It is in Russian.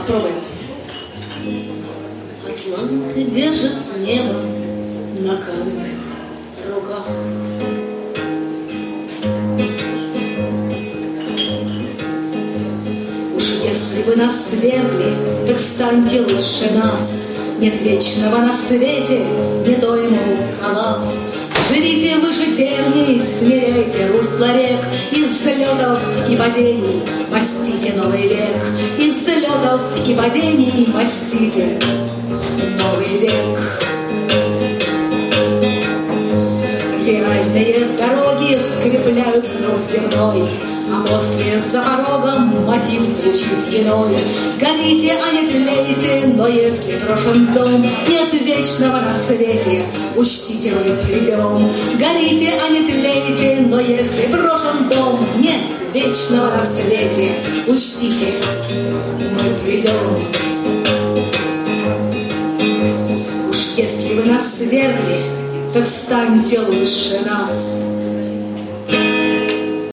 Попробуем. Атланты держат небо на каменных руках. Уж если вы нас свергли, так станьте лучше нас. Нет вечного на свете, не то ему коллапс. Живите выше терний, смиряйте русло рек. Из взлетов и падений мастите новый век. Из взлетов и падений мастите новый век. Реальные дороги скрепляют круг земной, а после за порогом мотив звучит иной. Горите, а не тлейте, но если брошен дом, нет вечного на свете, учтите, мы придем. Горите, а не тлейте, но если брошен дом, нет вечного на свете, учтите, мы придем. Уж если вы нас свергли, так станьте лучше нас.